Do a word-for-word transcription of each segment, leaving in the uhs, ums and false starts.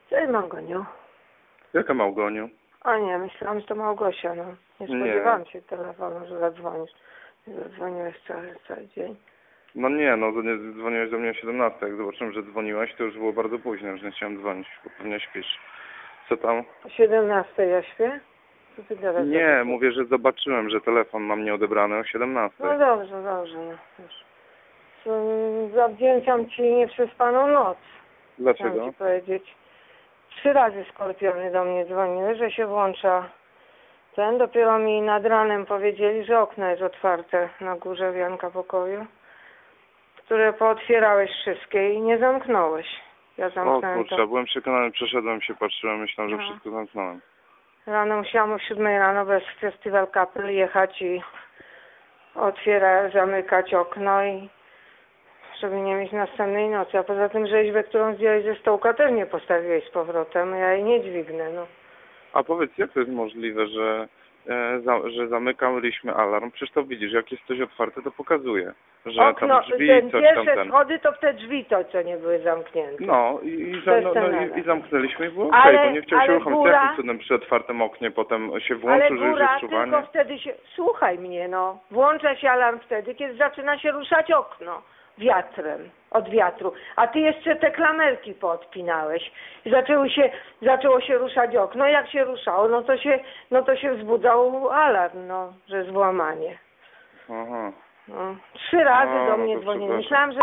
Cześć Małgoniu. Jaka Małgoniu? O nie, myślałam, że to Małgosia, no. Nie spodziewałam się telefonu, że zadzwonisz. Zadzwoniłeś cały, cały dzień. No nie, no to nie dzwoniłeś do mnie o siedemnastej. Jak zobaczyłem, że dzwoniłaś, to już było bardzo późno, już nie chciałem dzwonić, bo pewnie śpisz. Co tam? O siedemnastej ja śpię? Co ty gadasz? Nie, mówię, że zobaczyłem, że telefon mam nieodebrany o siedemnastej. No dobrze, dobrze, no. Już. Zawdzięczam ci nieprzespaną noc. Dlaczego? Chciałam ci powiedzieć. Trzy razy skorpiony do mnie dzwoniły, że się włącza ten. Dopiero mi nad ranem powiedzieli, że okno jest otwarte na górze wianka pokoju, które pootwierałeś wszystkie i nie zamknąłeś. Ja zamknąłem O kurczę, to. byłem przekonany, przeszedłem się, patrzyłem, myślałem, że No. wszystko zamknąłem. Rano musiałam o siódmej rano bez Festival Kapel jechać i otwierać, zamykać okno i żeby nie mieć następnej nocy. A poza tym rzeźbę, którą zdjąłeś ze stołka, też nie postawiłeś z powrotem. Ja jej nie dźwignę, no. A powiedz, jak to jest możliwe, że, e, za, że zamykaliśmy alarm? Przecież to widzisz, jak jest coś otwarte, to pokazuje, że Okno, tam drzwi, ten coś pierwsze tam ten. schody to w te drzwi to, co nie były zamknięte. No i, i, To za, jest no, ten no, element. i, i zamknęliśmy i było okej, Ale- bo nie chciał się ale uruchomić. góra- Jakim cudem przy otwartym oknie potem się Ale włączył, że góra jest czuwanie? tylko wtedy się... Słuchaj mnie, no. Włącza się alarm wtedy, kiedy zaczyna się ruszać okno wiatrem, od wiatru. A ty jeszcze te klamerki poodpinałeś. I zaczęły się, zaczęło się ruszać okno. Jak się ruszało, no to się, no to się wzbudzał alarm, no, że złamanie. Aha. No. Trzy razy No, do no mnie to dzwonili. przepraszam. Myślałam, że...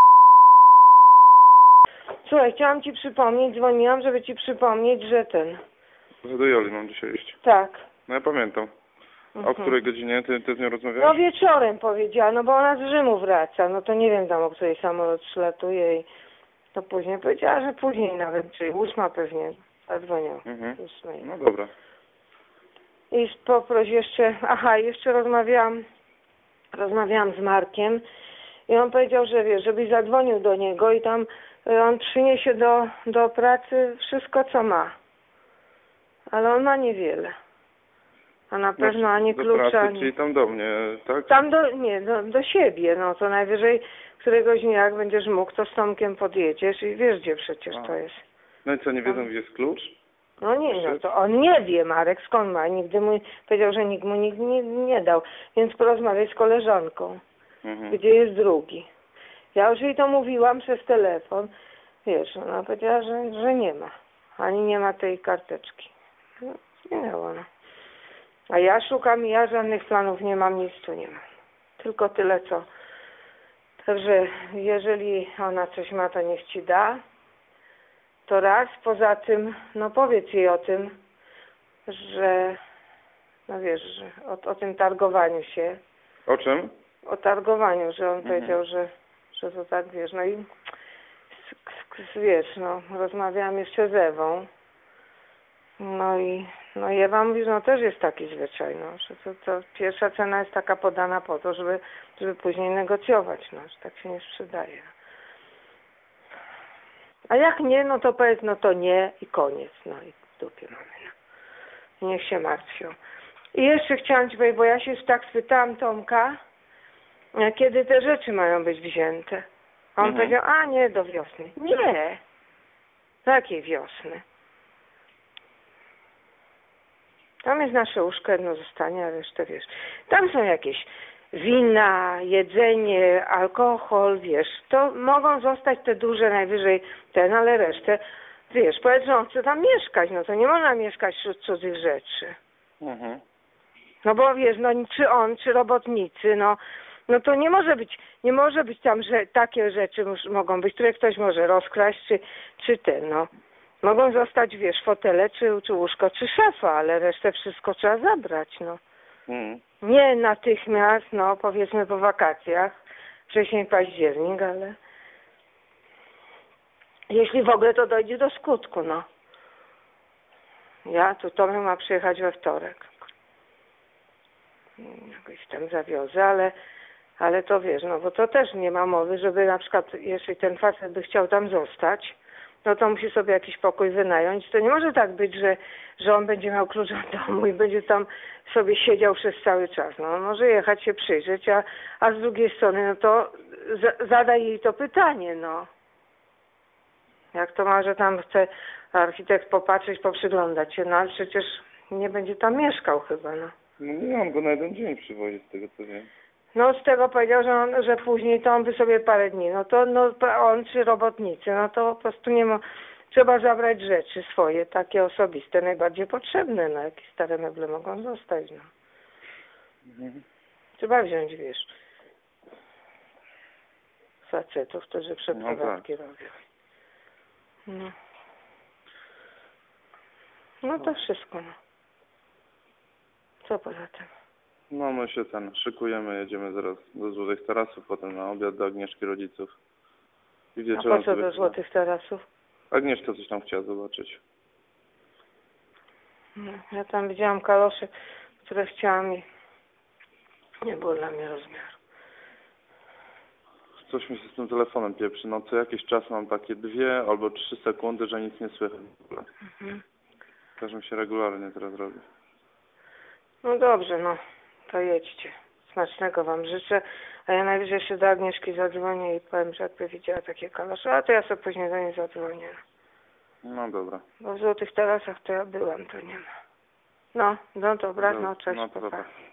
Słuchaj, chciałam ci przypomnieć, dzwoniłam, żeby ci przypomnieć, że ten... Że do Joli mam dzisiaj iść. Tak. No ja pamiętam. A o Mhm. której godzinie ty, ty z nią No rozmawiasz? wieczorem powiedziała, no bo ona z Rzymu wraca, no to nie wiem tam, o której samolot przylatuje i to później powiedziała, że później nawet, czyli ósma pewnie zadzwonił. Mhm. Ósmej. No dobra. I poproś jeszcze, aha, jeszcze rozmawiałam, rozmawiałam z Markiem i on powiedział, że wiesz, żebyś zadzwonił do niego i tam y, on przyniesie do, do pracy wszystko, co ma. Ale on ma niewiele. A na pewno ani do klucza, pracy, ani... czyli tam do mnie, tak? Tam do, nie, do, do siebie, no to najwyżej któregoś dnia jak będziesz mógł, to z Tomkiem podjedziesz i wiesz, gdzie przecież A. to jest. No i co, nie wiedzą, gdzie jest klucz? No nie, no to on nie wie, Marek, skąd ma, nigdy mu, powiedział, że nikt mu nikt nie, nie dał, więc porozmawiaj z koleżanką, Mhm. gdzie jest drugi. Ja już jej to mówiłam przez telefon, wiesz, ona powiedziała, że, że nie ma, ani nie ma tej karteczki. No, zginęła, no. A ja szukam i ja żadnych planów nie mam, nic tu nie mam. Tylko tyle, co. Także jeżeli ona coś ma, to niech ci da. To raz. Poza tym, no powiedz jej o tym, że, no wiesz, że o, o tym targowaniu się. O czym? O targowaniu, że on Mhm. powiedział, że, że to tak, wiesz, no i s- s- wiesz, no, rozmawiałam jeszcze z Ewą. No i no i Ewa mówi, że no też jest taki zwyczaj, no, że to, to pierwsza cena jest taka podana po to, żeby, żeby później negocjować, no, że tak się nie sprzedaje. A jak nie, no to powiedz, no to nie i koniec, no i w dupie mamy, no. Niech się martwią. I jeszcze chciałam ci powiedzieć, bo ja się już tak spytałam Tomka, kiedy te rzeczy mają być wzięte. A on Mhm. powiedział, a nie, do wiosny. Nie, do jakiej wiosny? Tam jest nasze łóżko, jedno zostanie, a resztę wiesz. Tam są jakieś wina, jedzenie, alkohol, wiesz. To mogą zostać te duże najwyżej ten, ale resztę, wiesz, powiedz, że on chce tam mieszkać, no to nie można mieszkać wśród cudzych rzeczy. Mhm. No bo wiesz, no czy on, czy robotnicy, no, no to nie może być, nie może być tam, że takie rzeczy mus, mogą być, które ktoś może rozkraść, czy, czy ten, no. Mogą zostać, wiesz, fotele, czy, czy łóżko, czy szafa, ale resztę wszystko trzeba zabrać, no. Mhm. Nie natychmiast, no, powiedzmy po wakacjach, wcześniej październik, ale jeśli w ogóle to dojdzie do skutku, no. Ja, tu Tomek ma przyjechać we wtorek. Jakoś tam zawiozę, ale, ale to wiesz, no bo to też nie ma mowy, żeby na przykład, jeśli ten facet by chciał tam zostać, no to musi sobie jakiś pokój wynająć. To nie może tak być, że, że on będzie miał klucz od domu i będzie tam sobie siedział przez cały czas. No on może jechać się przyjrzeć, a, a z drugiej strony, no to z, zadaj jej to pytanie, no. Jak to ma, że tam chce architekt popatrzeć, poprzyglądać się, no ale przecież nie będzie tam mieszkał chyba, no. No nie, on go na jeden dzień przywozi, z tego co wiem. No z tego powiedział, że, on, że później to on by sobie parę dni, no to no, on czy robotnicy, no to po prostu nie ma, trzeba zabrać rzeczy swoje, takie osobiste, najbardziej potrzebne, no jakieś stare meble mogą zostać, no. Mhm. Trzeba wziąć, wiesz, facetów, którzy przeprowadzki No tak. robią. No. No to wszystko, no. Co poza tym? No my się ten szykujemy, jedziemy zaraz do Złotych Tarasów, potem na obiad do Agnieszki rodziców. I A wieczorem po co sobie do chyba- Złotych Tarasów? Agnieszka coś tam chciała zobaczyć. No, ja tam widziałam kalosze, które chciałam i nie było dla mnie rozmiaru. Coś mi się z tym telefonem pieprzy. No co jakiś czas mam takie dwie albo trzy sekundy, że nic nie słychać w ogóle. Mhm. Też mi się regularnie teraz robi. No dobrze, no to jedźcie. Smacznego wam życzę. A ja najwyżej się do Agnieszki zadzwonię i powiem, że jakby widziała takie kalosze, a to ja sobie później do niej zadzwonię. No dobra. Bo w Złotych Tarasach to ja byłam, to nie ma. No, no dobra, Do- no cześć, no to pa, pa. dobra.